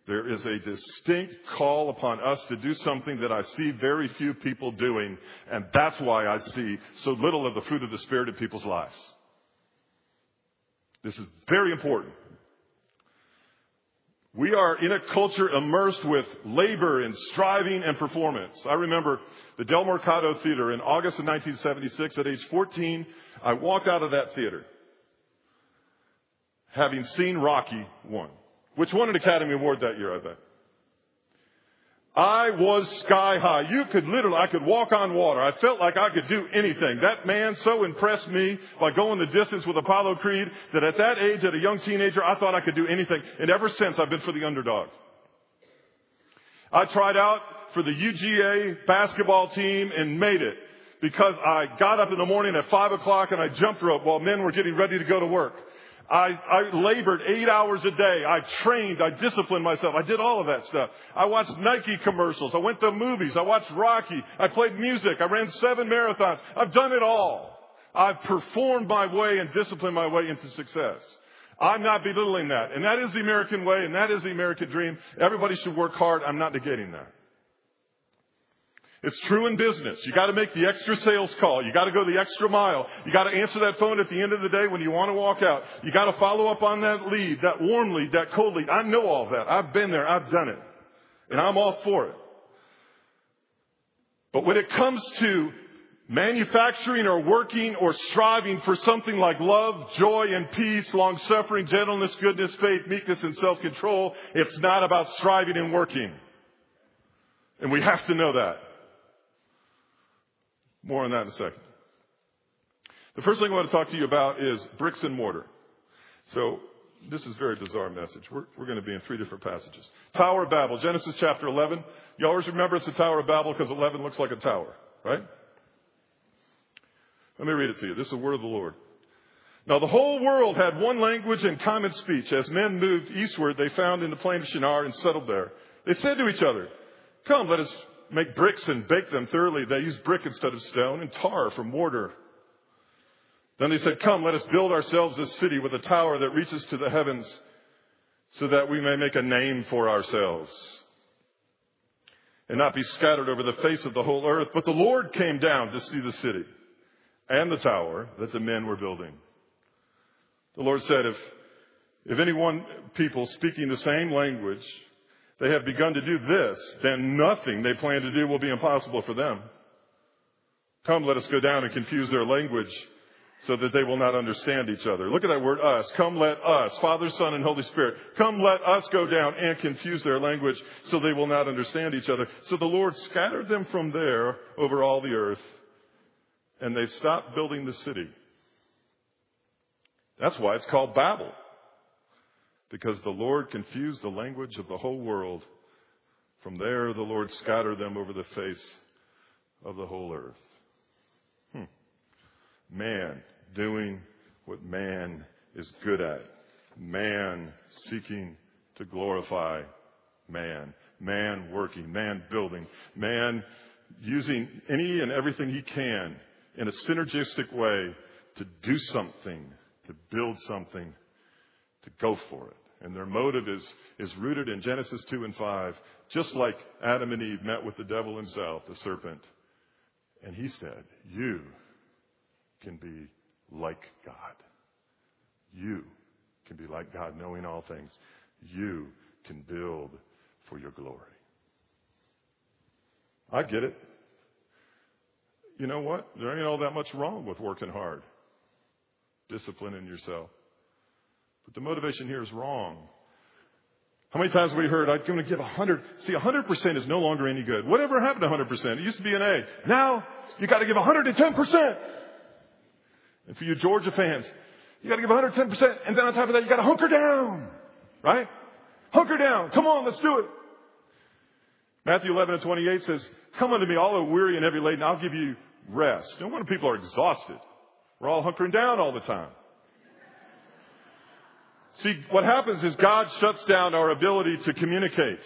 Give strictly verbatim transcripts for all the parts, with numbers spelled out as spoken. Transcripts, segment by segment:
There is a distinct call upon us to do something that I see very few people doing, and that's why I see so little of the fruit of the Spirit in people's lives. This is very important. We are in a culture immersed with labor and striving and performance. I remember the Del Mercado Theater in August of nineteen seventy-six. At age fourteen, I walked out of that theater having seen Rocky one, which won an Academy Award that year, I bet. I was sky high. You could literally, I could walk on water. I felt like I could do anything. That man so impressed me by going the distance with Apollo Creed that at that age, at a young teenager, I thought I could do anything. And ever since, I've been for the underdog. I tried out for the U G A basketball team and made it because I got up in the morning at five o'clock and I jumped rope while men were getting ready to go to work. I, I labored eight hours a day. I trained. I disciplined myself. I did all of that stuff. I watched Nike commercials. I went to movies. I watched Rocky. I played music. I ran seven marathons. I've done it all. I've performed my way and disciplined my way into success. I'm not belittling that. And that is the American way, and that is the American dream. Everybody should work hard. I'm not negating that. It's true in business. You got to make the extra sales call. You got to go the extra mile. You got to answer that phone at the end of the day when you want to walk out. You got to follow up on that lead, that warm lead, that cold lead. I know all of that. I've been there. I've done it. And I'm all for it. But when it comes to manufacturing or working or striving for something like love, joy, and peace, long-suffering, gentleness, goodness, faith, meekness, and self-control, it's not about striving and working. And we have to know that. More on that in a second. The first thing I want to talk to you about is bricks and mortar. So this is a very bizarre message. We're, we're going to be in three different passages. Tower of Babel, Genesis chapter eleven. You always remember it's the Tower of Babel because eleven looks like a tower, right? Let me read it to you. This is the word of the Lord. Now the whole world had one language and common speech. As men moved eastward, they found in the plain of Shinar and settled there. They said to each other, "Come, let us make bricks and bake them thoroughly." They used brick instead of stone and tar for mortar. Then they said, "Come, let us build ourselves a city with a tower that reaches to the heavens so that we may make a name for ourselves and not be scattered over the face of the whole earth." But the Lord came down to see the city and the tower that the men were building. The Lord said, if, if any one people speaking the same language, they have begun to do this, then nothing they plan to do will be impossible for them. Come, let us go down and confuse their language so that they will not understand each other. Look at that word, us. Come, let us, Father, Son, and Holy Spirit. Come, let us go down and confuse their language so they will not understand each other. So the Lord scattered them from there over all the earth, and they stopped building the city. That's why it's called Babel. Because the Lord confused the language of the whole world. From there, the Lord scattered them over the face of the whole earth. Hmm. Man doing what man is good at. Man seeking to glorify man. Man working. Man building. Man using any and everything he can in a synergistic way to do something, to build something, to go for it. And their motive is, is rooted in Genesis two and five, just like Adam and Eve met with the devil himself, the serpent. And he said, you can be like God. You can be like God, knowing all things. You can build for your glory. I get it. You know what? There ain't all that much wrong with working hard, disciplining yourself. But the motivation here is wrong. How many times have we heard, I'm going to give one hundred. See, one hundred percent is no longer any good. Whatever happened to one hundred percent? It used to be an A. Now, you got to give one hundred ten percent. And for you Georgia fans, you got to give one hundred ten percent. And then on top of that, you got to hunker down. Right? Hunker down. Come on, let's do it. Matthew eleven and twenty-eight says, come unto me, all who are weary and heavy laden, I'll give you rest. No wonder people are exhausted. We're all hunkering down all the time. See, what happens is God shuts down our ability to communicate.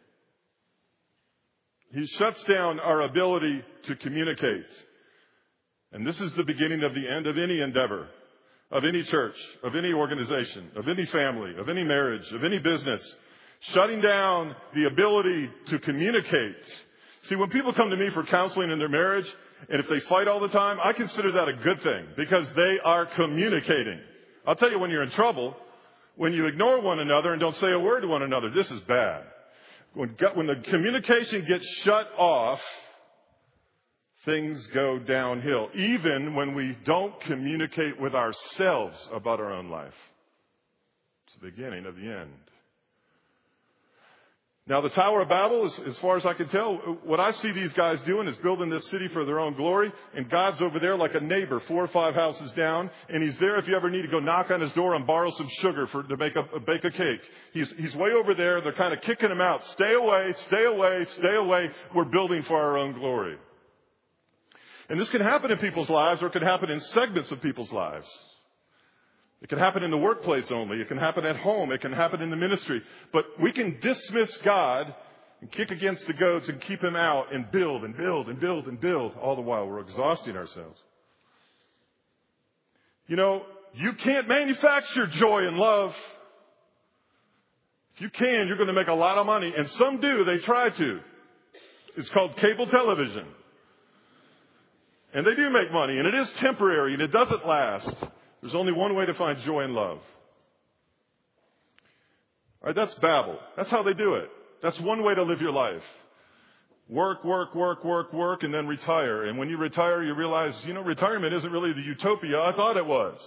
He shuts down our ability to communicate. And this is the beginning of the end of any endeavor, of any church, of any organization, of any family, of any marriage, of any business. Shutting down the ability to communicate. See, when people come to me for counseling in their marriage, and if they fight all the time, I consider that a good thing because they are communicating. I'll tell you when you're in trouble, when you ignore one another and don't say a word to one another, this is bad. When, when the communication gets shut off, things go downhill, even when we don't communicate with ourselves about our own life. It's the beginning of the end. Now, the Tower of Babel, as, as far as I can tell, what I see these guys doing is building this city for their own glory, and God's over there like a neighbor, four or five houses down, and He's there if you ever need to go knock on His door and borrow some sugar for to make a, bake a cake. He's, he's way over there. They're kind of kicking him out. Stay away, stay away, stay away. We're building for our own glory. And this can happen in people's lives, or it can happen in segments of people's lives. It can happen in the workplace only. It can happen at home. It can happen in the ministry. But we can dismiss God and kick against the goats and keep Him out and build and build and build and build. All the while we're exhausting ourselves. You know, you can't manufacture joy and love. If you can, you're going to make a lot of money. And some do. They try to. It's called cable television. And they do make money. And it is temporary. And it doesn't last. There's only one way to find joy and love. All right, that's Babel. That's how they do it. That's one way to live your life. Work, work, work, work, work, and then retire. And when you retire, you realize, you know, retirement isn't really the utopia I thought it was.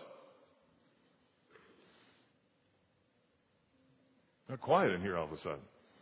Not quiet in here all of a sudden.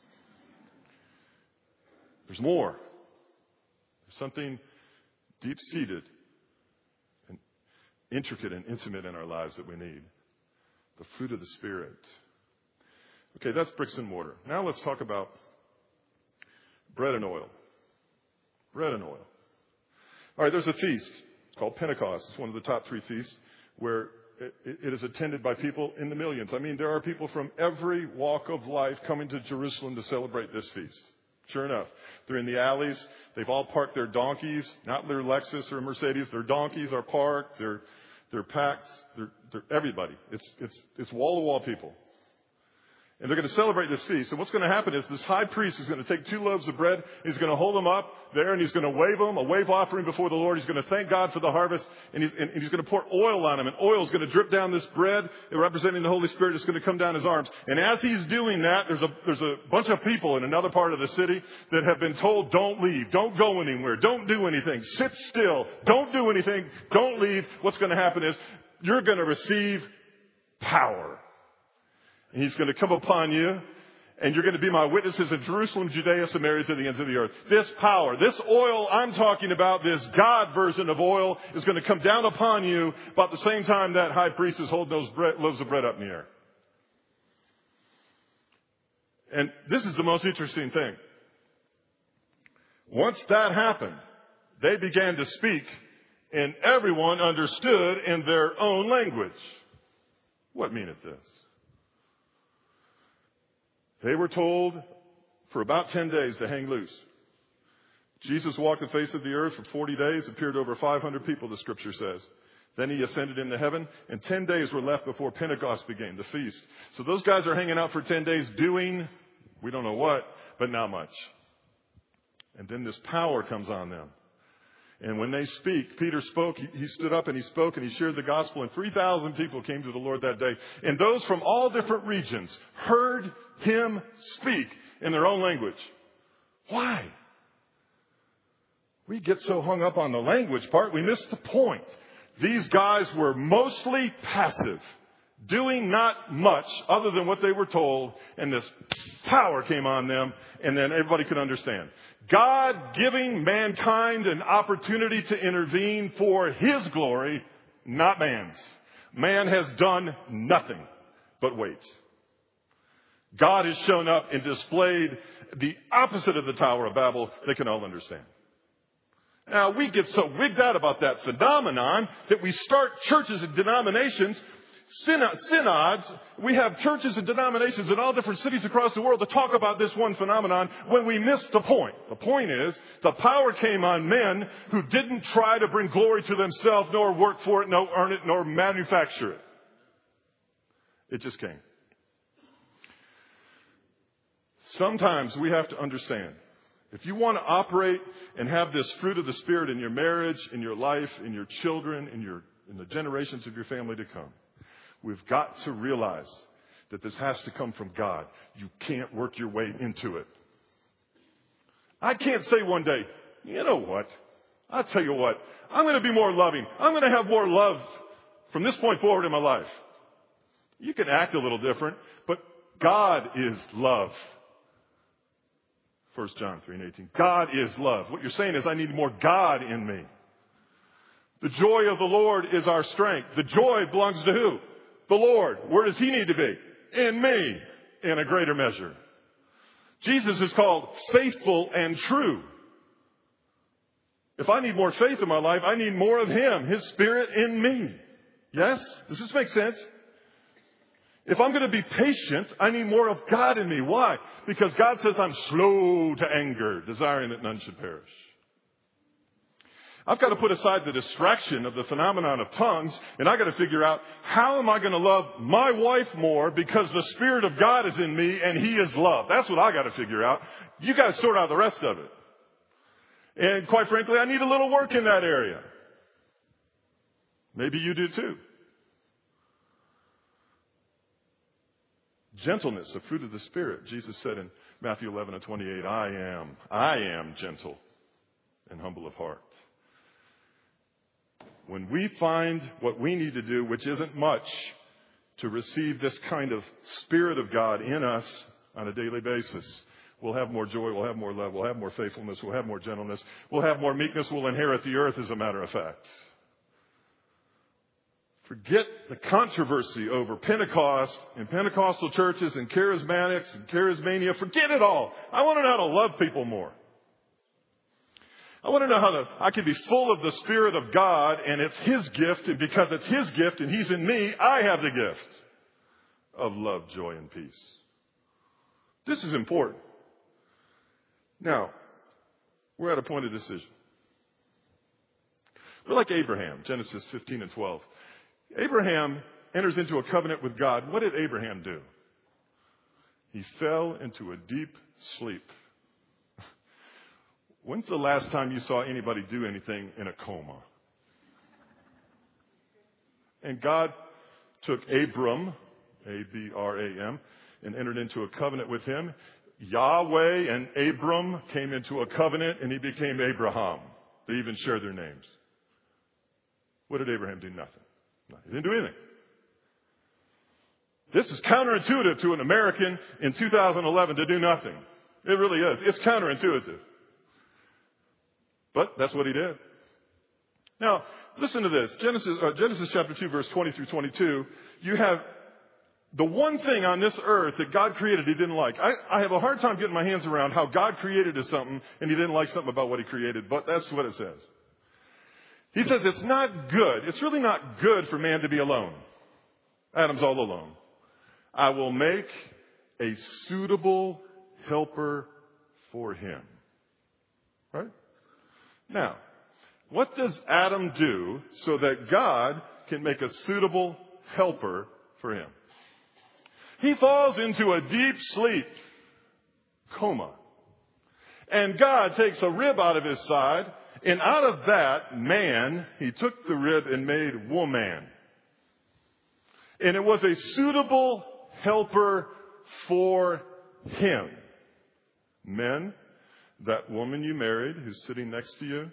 There's more. There's something deep-seated, intricate and intimate in our lives that we need. The fruit of the Spirit. Okay, that's bricks and mortar. Now let's talk about bread and oil. Bread and oil. All right, there's a feast called Pentecost. It's one of the top three feasts where it, it is attended by people in the millions. I mean, there are people from every walk of life coming to Jerusalem to celebrate this feast. Sure enough, they're in the alleys. They've all parked their donkeys, not their Lexus or Mercedes. Their donkeys are parked. They're They're packed. They're, they're everybody. It's, it's, it's wall-to-wall people. And they're going to celebrate this feast. And what's going to happen is this high priest is going to take two loaves of bread. He's going to hold them up there, and he's going to wave them, a wave offering before the Lord. He's going to thank God for the harvest, and he's, and he's going to pour oil on them. And oil is going to drip down this bread, representing the Holy Spirit. It's going to come down his arms. And as he's doing that, there's a, there's a bunch of people in another part of the city that have been told, don't leave, don't go anywhere, don't do anything, sit still, don't do anything, don't leave. What's going to happen is you're going to receive power. And He's going to come upon you, and you're going to be my witnesses in Jerusalem, Judea, Samaria, to the ends of the earth. This power, this oil I'm talking about, this God version of oil, is going to come down upon you about the same time that high priest is holding those bread, loaves of bread up in the air. And this is the most interesting thing. Once that happened, they began to speak, and everyone understood in their own language. What meaneth this? They were told for about ten days to hang loose. Jesus walked the face of the earth for forty days, appeared to over five hundred people, the scripture says. Then He ascended into heaven, and ten days were left before Pentecost began, the feast. So those guys are hanging out for ten days doing, we don't know what, but not much. And then this power comes on them. And when they speak, Peter spoke, he, he stood up and he spoke and he shared the gospel, and three thousand people came to the Lord that day. And those from all different regions heard Him speak in their own language. Why? We get so hung up on the language part, we miss the point. These guys were mostly passive, doing not much other than what they were told, and this power came on them, and then everybody could understand. God giving mankind an opportunity to intervene for His glory, not man's. Man has done nothing but wait. God has shown up and displayed the opposite of the Tower of Babel they can all understand. Now, we get so wigged out about that phenomenon that we start churches and denominations, synods. We have churches and denominations in all different cities across the world to talk about this one phenomenon when we miss the point. The point is, the power came on men who didn't try to bring glory to themselves, nor work for it, nor earn it, nor manufacture it. It just came. Sometimes we have to understand, if you want to operate and have this fruit of the Spirit in your marriage, in your life, in your children, in your in the generations of your family to come, we've got to realize that this has to come from God. You can't work your way into it. I can't say one day, you know what? I'll tell you what. I'm going to be more loving. I'm going to have more love from this point forward in my life. You can act a little different, but God is love. First John three and eighteen. God is love. What you're saying is I need more God in me. The joy of the Lord is our strength. The joy belongs to who? The Lord. Where does he need to be? In me, in a greater measure. Jesus is called faithful and true. If I need more faith in my life, I need more of him, his Spirit in me. Yes? Does this make sense? If I'm going to be patient, I need more of God in me. Why? Because God says I'm slow to anger, desiring that none should perish. I've got to put aside the distraction of the phenomenon of tongues, and I've got to figure out how am I going to love my wife more because the Spirit of God is in me and he is love. That's what I got to figure out. You got to sort out the rest of it. And quite frankly, I need a little work in that area. Maybe you do too. Gentleness, the fruit of the Spirit. Jesus said in Matthew eleven and twenty-eight, I am, I am gentle and humble of heart. When we find what we need to do, which isn't much, to receive this kind of Spirit of God in us on a daily basis, we'll have more joy, we'll have more love, we'll have more faithfulness, we'll have more gentleness, we'll have more meekness, we'll inherit the earth, as a matter of fact. Forget the controversy over Pentecost and Pentecostal churches and charismatics and charismania. Forget it all. I want to know how to love people more. I want to know how to, I can be full of the Spirit of God, and it's his gift, and because it's his gift and he's in me, I have the gift of love, joy, and peace. This is important. Now, we're at a point of decision. We're like Abraham, Genesis fifteen and twelve. Abraham enters into a covenant with God. What did Abraham do? He fell into a deep sleep. When's the last time you saw anybody do anything in a coma? And God took Abram, A B R A M, and entered into a covenant with him. Yahweh and Abram came into a covenant, and he became Abraham. They even shared their names. What did Abraham do? Nothing. No, he didn't do anything. This is counterintuitive to an American in two thousand eleven to do nothing. It really is. It's counterintuitive. But that's what he did. Now, listen to this. Genesis, uh, Genesis chapter two, verse twenty through twenty-two. You have the one thing on this earth that God created he didn't like. I, I have a hard time getting my hands around how God created us something and he didn't like something about what he created. But that's what it says. He says it's not good. It's really not good for man to be alone. Adam's all alone. I will make a suitable helper for him. Right? Now, what does Adam do so that God can make a suitable helper for him? He falls into a deep sleep, coma. And God takes a rib out of his side, and out of that man, he took the rib and made woman. And it was a suitable helper for him. Men, that woman you married who's sitting next to you,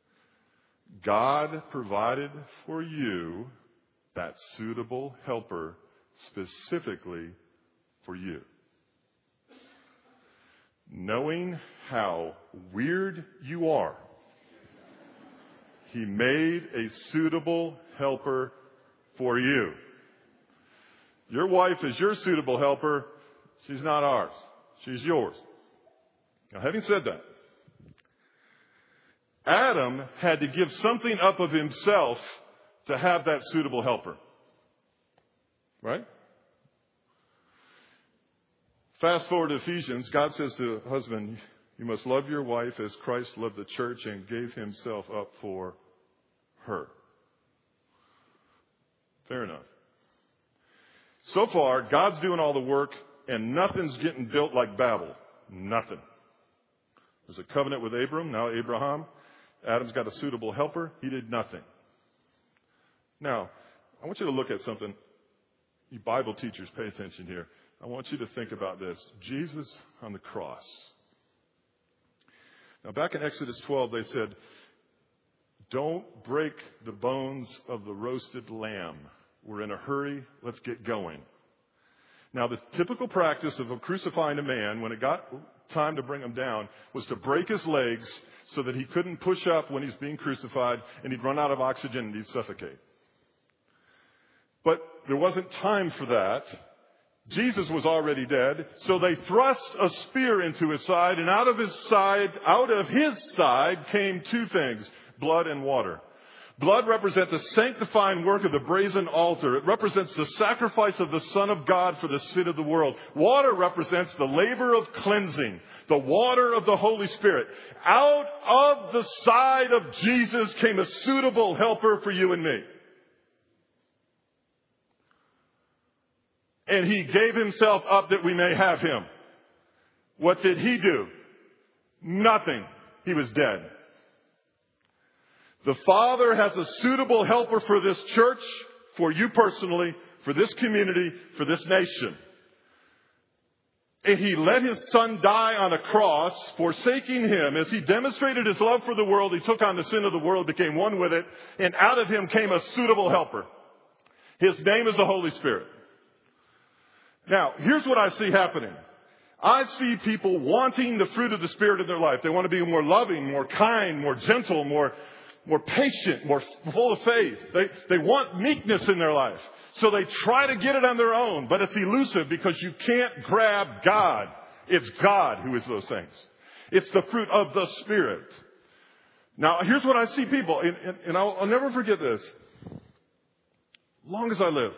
God provided for you that suitable helper specifically for you. Knowing how weird you are, he made a suitable helper for you. Your wife is your suitable helper. She's not ours. She's yours. Now, having said that, Adam had to give something up of himself to have that suitable helper. Right? Fast forward to Ephesians. God says to the husband, you must love your wife as Christ loved the church and gave himself up for her. Fair enough. So far, God's doing all the work and nothing's getting built like Babel. Nothing. There's a covenant with Abram, now Abraham. Adam's got a suitable helper. He did nothing. Now, I want you to look at something. You Bible teachers, pay attention here. I want you to think about this. Jesus on the cross. Now, back in Exodus twelve, they said, don't break the bones of the roasted lamb. We're in a hurry. Let's get going. Now, the typical practice of crucifying a man, when it got time to bring him down, was to break his legs so that he couldn't push up when he's being crucified, and he'd run out of oxygen and he'd suffocate. But there wasn't time for that. Jesus was already dead, so they thrust a spear into his side, and out of his side, out of his side came two things, blood and water. Blood represents the sanctifying work of the brazen altar. It represents the sacrifice of the Son of God for the sin of the world. Water represents the labor of cleansing, the water of the Holy Spirit. Out of the side of Jesus came a suitable helper for you and me. And he gave himself up that we may have him. What did he do? Nothing. He was dead. The Father has a suitable helper for this church, for you personally, for this community, for this nation. And he let his Son die on a cross, forsaking him. As he demonstrated his love for the world, he took on the sin of the world, became one with it, and out of him came a suitable helper. His name is the Holy Spirit. Now, here's what I see happening. I see people wanting the fruit of the Spirit in their life. They want to be more loving, more kind, more gentle, more more patient, more full of faith. They, they want meekness in their life. So they try to get it on their own, but it's elusive because you can't grab God. It's God who is those things. It's the fruit of the Spirit. Now, here's what I see people, and, and, and I'll, I'll never forget this. Long as I live.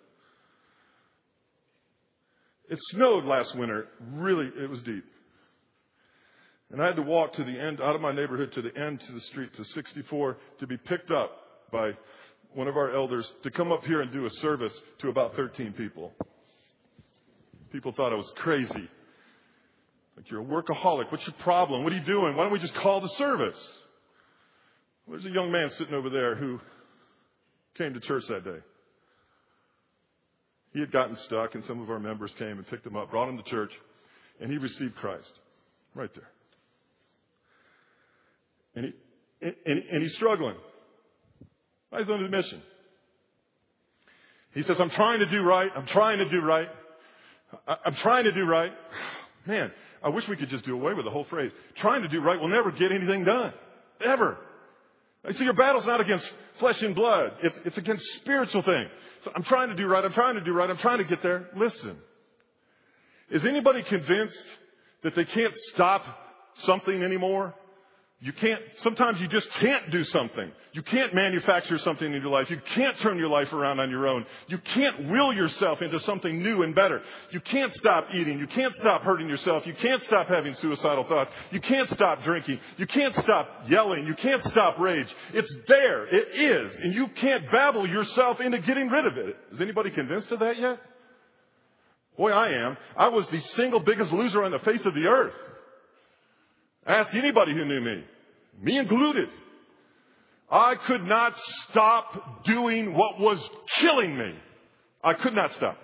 It snowed last winter. Really, it was deep. And I had to walk to the end, out of my neighborhood to the end to the street, to sixty-four, to be picked up by one of our elders to come up here and do a service to about thirteen people. People thought I was crazy. Like, you're a workaholic. What's your problem? What are you doing? Why don't we just call the service? Well, there's a young man sitting over there who came to church that day. He had gotten stuck, and some of our members came and picked him up, brought him to church, and he received Christ right there. And, he, and, and he's struggling. He's on a mission. He says, I'm trying to do right. I'm trying to do right. I'm trying to do right. Man, I wish we could just do away with the whole phrase. Trying to do right will never get anything done. Ever. I see your battle's not against flesh and blood. It's, it's against spiritual things. So I'm trying to do right. I'm trying to do right. I'm trying to get there. Listen. Is anybody convinced that they can't stop something anymore? You can't, sometimes you just can't do something. You can't manufacture something in your life. You can't turn your life around on your own. You can't will yourself into something new and better. You can't stop eating. You can't stop hurting yourself. You can't stop having suicidal thoughts. You can't stop drinking. You can't stop yelling. You can't stop rage. It's there. It is. And you can't babble yourself into getting rid of it. Is anybody convinced of that yet? Boy, I am. I was the single biggest loser on the face of the earth. Ask anybody who knew me, me included. I could not stop doing what was killing me. I could not stop.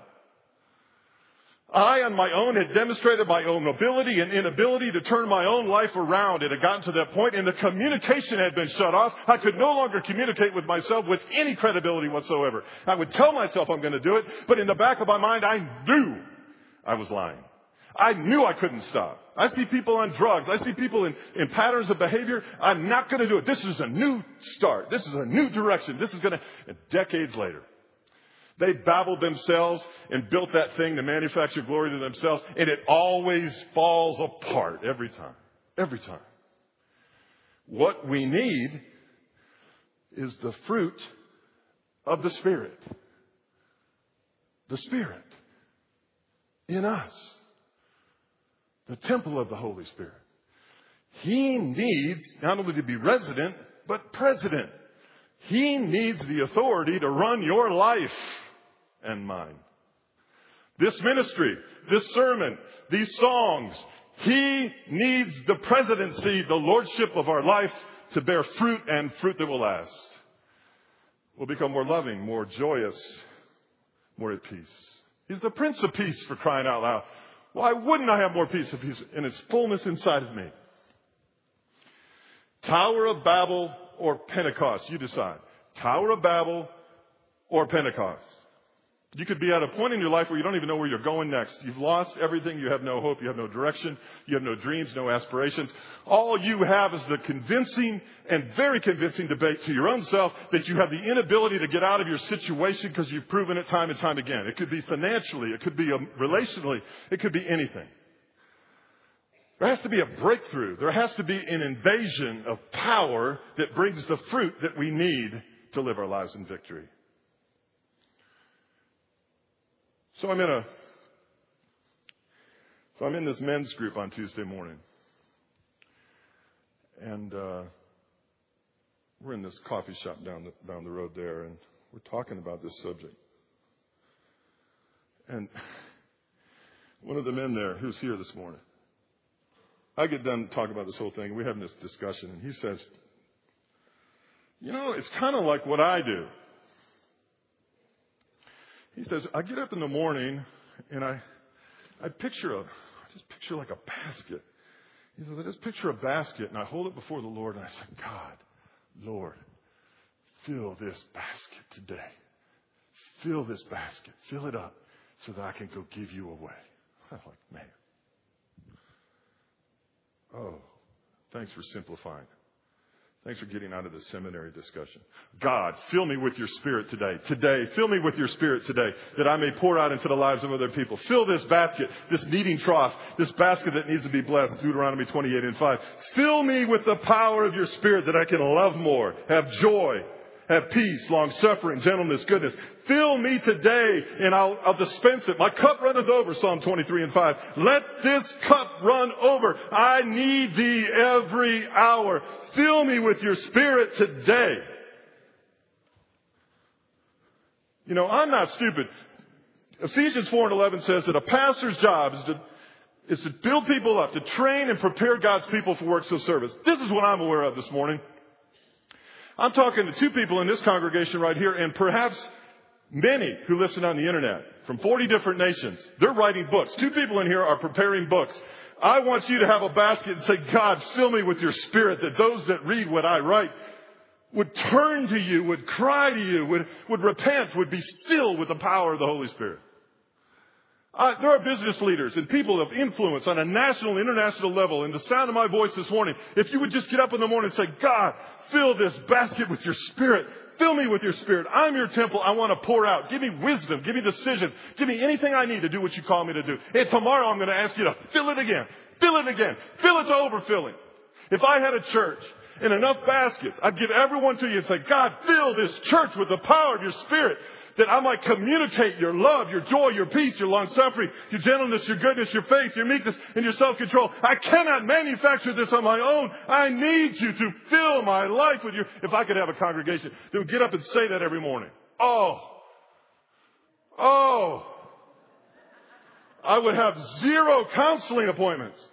I, on my own, had demonstrated my own ability and inability to turn my own life around. It had gotten to that point, and the communication had been shut off. I could no longer communicate with myself with any credibility whatsoever. I would tell myself I'm going to do it, but in the back of my mind, I knew I was lying. I knew I couldn't stop. I see people on drugs. I see people in, in patterns of behavior. I'm not going to do it. This is a new start. This is a new direction. This is going to... And decades later, they babbled themselves and built that thing to manufacture glory to themselves. And it always falls apart every time. Every time. What we need is the fruit of the Spirit. The Spirit in us. The temple of the Holy Spirit. He needs not only to be resident, but president. He needs the authority to run your life and mine. This ministry, this sermon, these songs, He needs the presidency, the lordship of our life to bear fruit and fruit that will last. We'll become more loving, more joyous, more at peace. He's the Prince of Peace, for crying out loud. Why wouldn't I have more peace if He's in His fullness inside of me? Tower of Babel or Pentecost? You decide. Tower of Babel or Pentecost? You could be at a point in your life where you don't even know where you're going next. You've lost everything. You have no hope. You have no direction. You have no dreams, no aspirations. All you have is the convincing and very convincing debate to your own self that you have the inability to get out of your situation because you've proven it time and time again. It could be financially. It could be relationally. It could be anything. There has to be a breakthrough. There has to be an invasion of power that brings the fruit that we need to live our lives in victory. So I'm in a, so I'm in this men's group on Tuesday morning, and uh, we're in this coffee shop down the, down the road there, and we're talking about this subject. And one of the men there, who's here this morning, I get done talking about this whole thing. We're having this discussion, and he says, "You know, it's kind of like what I do." He says, I get up in the morning and I I picture a, I just picture like a basket. He says, I just picture a basket and I hold it before the Lord and I say, God, Lord, fill this basket today. Fill this basket. Fill it up so that I can go give you away. I'm like, man. Oh, thanks for simplifying. Thanks for getting out of the seminary discussion. God, fill me with your Spirit today. Today, fill me with your Spirit today that I may pour out into the lives of other people. Fill this basket, this kneading trough, this basket that needs to be blessed. Deuteronomy twenty-eight and five. Fill me with the power of your Spirit that I can love more, have joy, have peace, long-suffering, gentleness, goodness. Fill me today and I'll, I'll dispense it. My cup runneth over, Psalm twenty-three and five. Let this cup run over. I need thee every hour. Fill me with your Spirit today. You know, I'm not stupid. Ephesians four and eleven says that a pastor's job is to, is to build people up, to train and prepare God's people for works of service. This is what I'm aware of this morning. I'm talking to two people in this congregation right here, and perhaps many who listen on the internet from forty different nations. They're writing books. Two people in here are preparing books. I want you to have a basket and say, God, fill me with your Spirit, that those that read what I write would turn to you, would cry to you, would, would repent, would be filled with the power of the Holy Spirit. Uh, there are business leaders and people of influence on a national, international level. In the sound of my voice this morning, if you would just get up in the morning and say, God, fill this basket with your Spirit. Fill me with your Spirit. I'm your temple. I want to pour out. Give me wisdom. Give me decision. Give me anything I need to do what you call me to do. And tomorrow I'm going to ask you to fill it again. Fill it again. Fill it to overfilling. If I had a church and enough baskets, I'd give everyone to you and say, God, fill this church with the power of your Spirit, that I might communicate your love, your joy, your peace, your long-suffering, your gentleness, your goodness, your faith, your meekness, and your self-control. I cannot manufacture this on my own. I need you to fill my life with you. If I could have a congregation that would get up and say that every morning. Oh. Oh. I would have zero counseling appointments.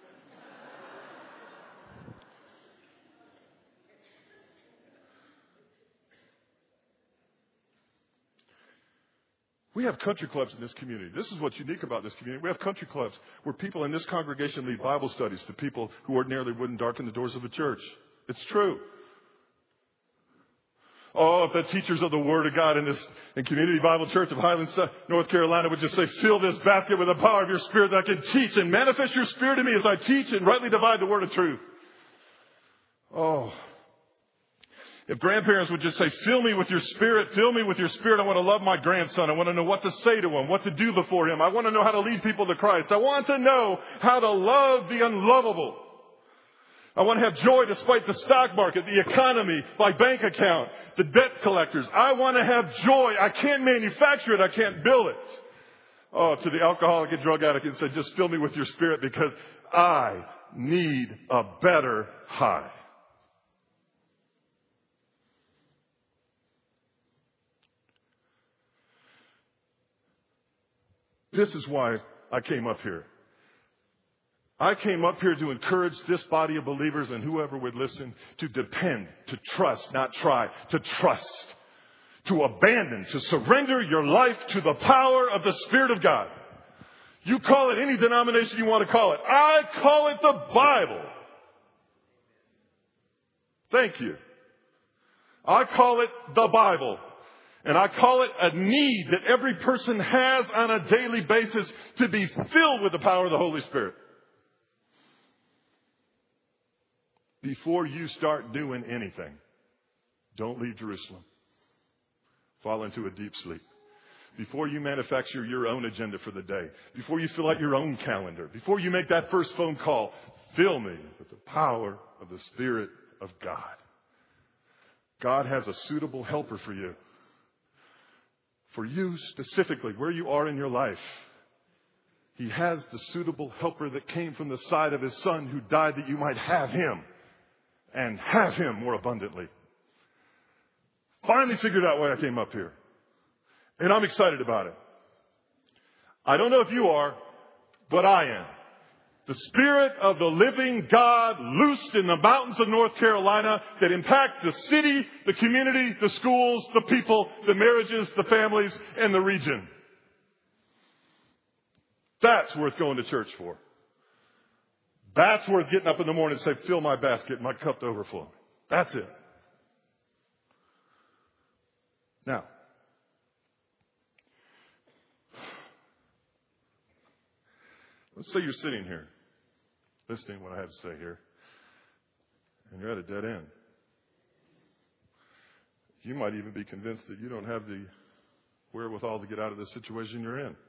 We have country clubs in this community. This is what's unique about this community. We have country clubs where people in this congregation lead Bible studies to people who ordinarily wouldn't darken the doors of a church. It's true. Oh, if the teachers of the Word of God in this in Community Bible Church of Highlands, North Carolina would just say, fill this basket with the power of your Spirit that I can teach and manifest your Spirit in me as I teach and rightly divide the word of truth. Oh. If grandparents would just say, fill me with your Spirit, fill me with your Spirit. I want to love my grandson. I want to know what to say to him, what to do before him. I want to know how to lead people to Christ. I want to know how to love the unlovable. I want to have joy despite the stock market, the economy, my bank account, the debt collectors. I want to have joy. I can't manufacture it. I can't build it. Oh, to the alcoholic and drug addict, and say, just fill me with your Spirit because I need a better high. This is why I came up here. I came up here to encourage this body of believers and whoever would listen to depend, to trust, not try, to trust, to abandon, to surrender your life to the power of the Spirit of God. You call it any denomination you want to call it. I call it the Bible. Thank you. I call it the Bible. And I call it a need that every person has on a daily basis to be filled with the power of the Holy Spirit. Before you start doing anything, don't leave Jerusalem. Fall into a deep sleep. Before you manufacture your own agenda for the day, before you fill out your own calendar, before you make that first phone call, fill me with the power of the Spirit of God. God has a suitable helper for you. For you specifically, where you are in your life. He has the suitable helper that came from the side of His Son who died that you might have Him and have Him more abundantly. Finally figured out why I came up here. And I'm excited about it. I don't know if you are, but I am. The Spirit of the living God loosed in the mountains of North Carolina that impact the city, the community, the schools, the people, the marriages, the families, and the region. That's worth going to church for. That's worth getting up in the morning and say, fill my basket, my cup to overflow. That's it. Now, let's say you're sitting here, listening to what I have to say here, and you're at a dead end. You might even be convinced that you don't have the wherewithal to get out of the situation you're in.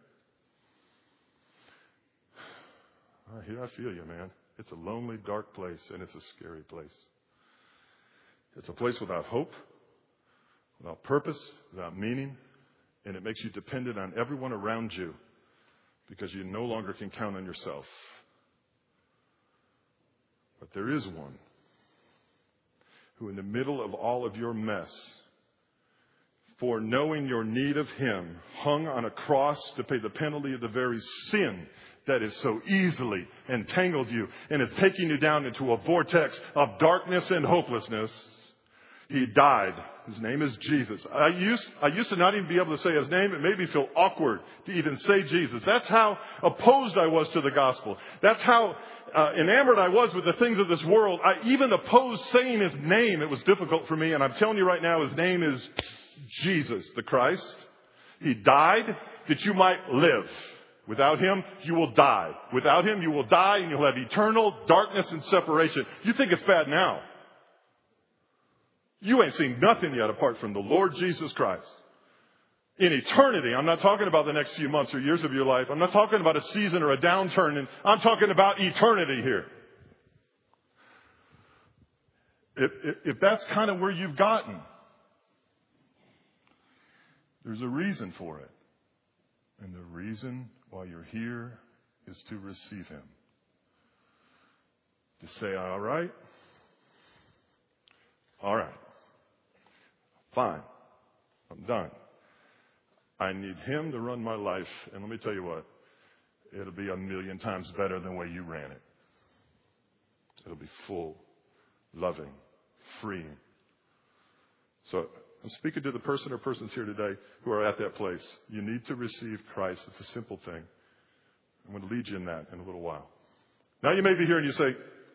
I hear, I feel you, man. It's a lonely, dark place, and it's a scary place. It's a place without hope, without purpose, without meaning, and it makes you dependent on everyone around you because you no longer can count on yourself. But there is one who, in the middle of all of your mess, for knowing your need of Him, hung on a cross to pay the penalty of the very sin that has so easily entangled you and is taking you down into a vortex of darkness and hopelessness. He died. His name is Jesus. I used, I used to not even be able to say His name. It made me feel awkward to even say Jesus. That's how opposed I was to the gospel. That's how uh, enamored I was with the things of this world. I even opposed saying His name. It was difficult for me. And I'm telling you right now, His name is Jesus, the Christ. He died that you might live. Without Him, you will die. Without Him, you will die and you'll have eternal darkness and separation. You think it's bad now. You ain't seen nothing yet apart from the Lord Jesus Christ. In eternity, I'm not talking about the next few months or years of your life. I'm not talking about a season or a downturn. And I'm talking about eternity here. If, if, if that's kind of where you've gotten, there's a reason for it. And the reason why you're here is to receive Him. To say, all right, all right, fine, I'm done. I need Him to run my life. And let me tell you what, it'll be a million times better than the way you ran it. It'll be full, loving, freeing. So I'm speaking to the person or persons here today who are at that place. You need to receive Christ. It's a simple thing. I'm going to lead you in that in a little while. Now you may be here and you say,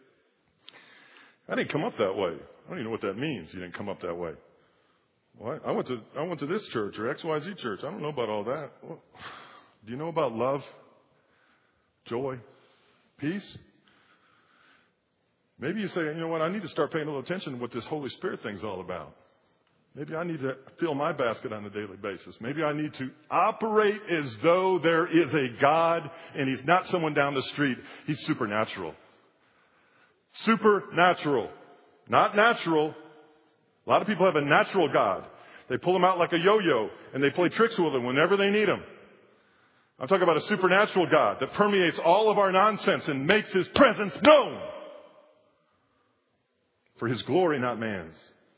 I didn't come up that way. I don't even know what that means. You didn't come up that way. Well, I went to I went to this church or X Y Z church. I don't know about all that. Well, do you know about love, joy, peace? Maybe you say, you know what, I need to start paying a little attention to what this Holy Spirit thing's all about. Maybe I need to fill my basket on a daily basis. Maybe I need to operate as though there is a God and He's not someone down the street. He's supernatural. Supernatural. Not natural. A lot of people have a natural God. They pull him out like a yo-yo and they play tricks with him whenever they need him. I'm talking about a supernatural God that permeates all of our nonsense and makes His presence known. For His glory, not man's.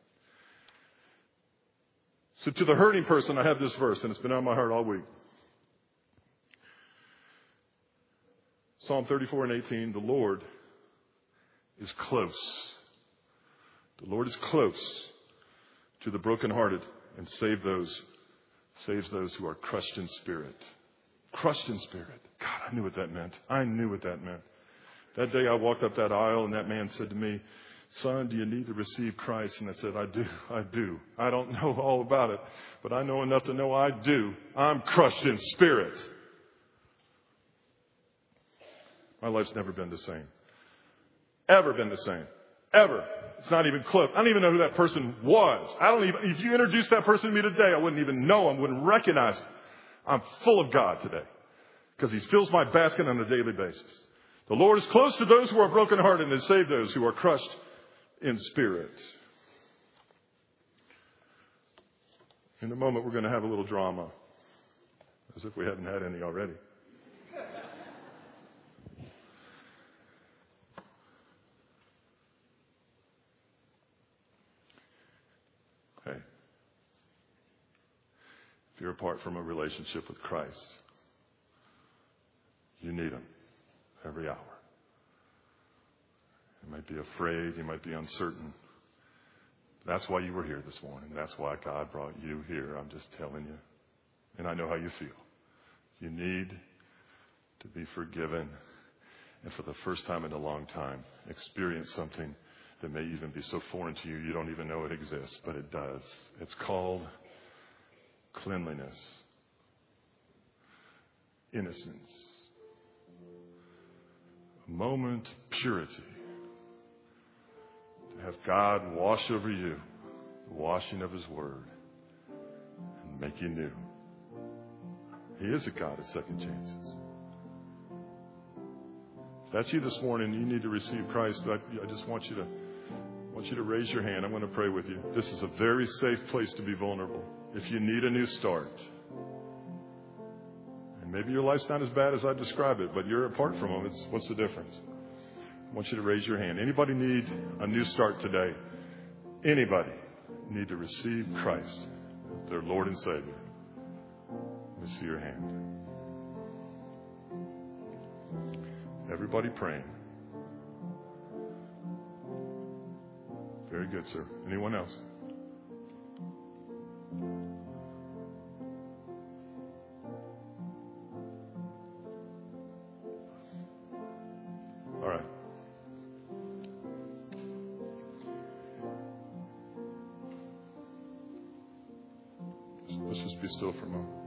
So to the hurting person, I have this verse, and it's been on my heart all week. Psalm thirty-four and eighteen, the Lord is close. The Lord is close to the brokenhearted and save those, saves those who are crushed in spirit. Crushed in spirit. God, I knew what that meant. I knew what that meant. That day I walked up that aisle and that man said to me, son, do you need to receive Christ? And I said, I do. I do. I don't know all about it, but I know enough to know I do. I'm crushed in spirit. My life's never been the same. Ever been the same. Ever. It's not even close. I don't even know who that person was. I don't even, if you introduced that person to me today, I wouldn't even know him, wouldn't recognize him. I'm full of God today because he fills my basket on a daily basis. The Lord is close to those who are brokenhearted and save those who are crushed in spirit. In a moment, we're going to have a little drama, as if we hadn't had any already. Hey, if you're apart from a relationship with Christ, you need him every hour. You might be afraid. You might be uncertain. That's why you were here this morning. That's why God brought you here. I'm just telling you. And I know how you feel. You need to be forgiven. And for the first time in a long time, experience something that may even be so foreign to you, you don't even know it exists, but it does. It's called cleanliness, innocence, a moment of purity. To have God wash over you, the washing of his word, and make you new. He is a God of second chances. If that's you this morning, you need to receive Christ. I, I just want you to I want you to raise your hand. I'm going to pray with you. This is a very safe place to be vulnerable. If you need a new start, and maybe your life's not as bad as I describe it, but you're apart from him. It's, what's the difference? I want you to raise your hand. Anybody need a new start today? Anybody need to receive Christ as their Lord and Savior? Let me see your hand. Everybody praying. Very good, sir. Anyone else? All right. Let's just be still for a moment.